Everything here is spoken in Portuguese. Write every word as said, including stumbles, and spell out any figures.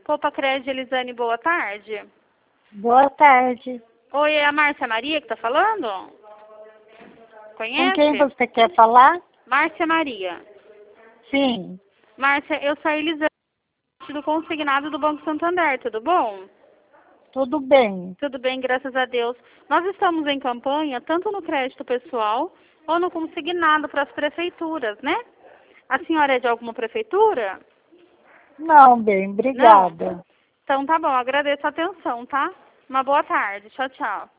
Poupa Crédito, Elisane, boa tarde. Boa tarde. Oi, é a Márcia Maria que tá falando? Conhece? Com quem você quer falar? Márcia Maria. Sim. Márcia, eu sou a Elisane do consignado do Banco Santander, tudo bom? Tudo bem. Tudo bem, graças a Deus. Nós estamos em campanha, tanto no crédito pessoal ou no consignado para as prefeituras, né? A senhora é de alguma prefeitura? Não, bem, obrigada. Não? Então tá bom, agradeço a atenção, tá? Uma boa tarde. Tchau, tchau.